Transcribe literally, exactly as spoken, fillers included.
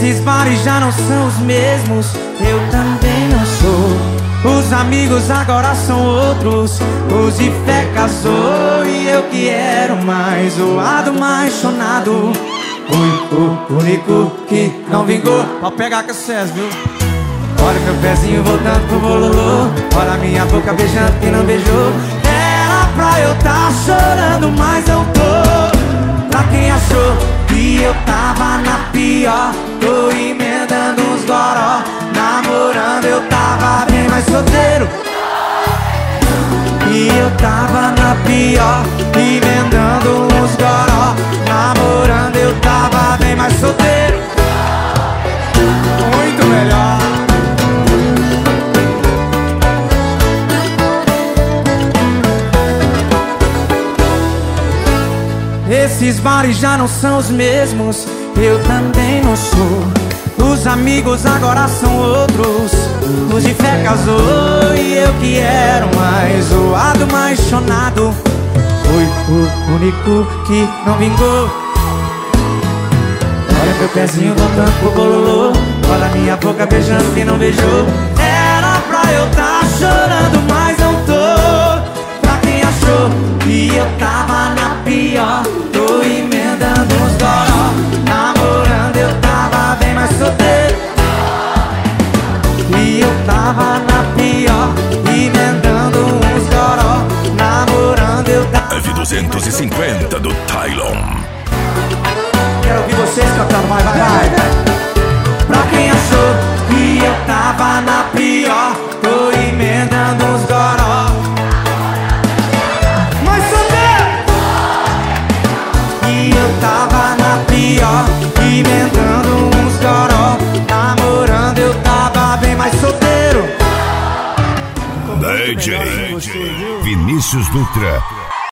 Esses bares já não são os mesmos, eu também não sou. Os amigos agora são outros, os de fé casou. E eu que era o mais zoado, mais chonado, fui o único que não vingou. Pode pegar com vocês, viu? Olha meu pezinho voltando pro bololô, olha minha boca beijando quem não beijou. Era pra eu tá chorando, mas eu tô. Pra quem achou que eu tava na pior, tô emendando uns goró. Namorando eu tava bem mais solteiro. E eu tava na pior, emendando uns goró. Namorando eu tava bem mais solteiro. Muito melhor. Esses bares já não são os mesmos, eu também não sou. Os amigos agora são outros, os de fé casou. E eu que era o mais zoado, mais chonado, fui o único que não vingou. Olha meu pezinho voltando pro bololô, olha minha boca beijando quem não beijou. Era pra eu tá chorando, mas não tô. Pra quem achou que eu tava na pior, tô emendando uns goró. Namorando eu tava bem mais solteiro. E eu tava na pior, emendando uns goró. Namorando eu tava F duzentos e cinquenta do Tylon. Quero ouvir vocês cantando, vai, vai, vai. Pra quem achou que eu tava na pior, tô emendando uns goró. Mais solteiro! E eu tava na pior, emendando uns goró. Namorando eu tava bem mais solteiro. D J Vinícius Dutra.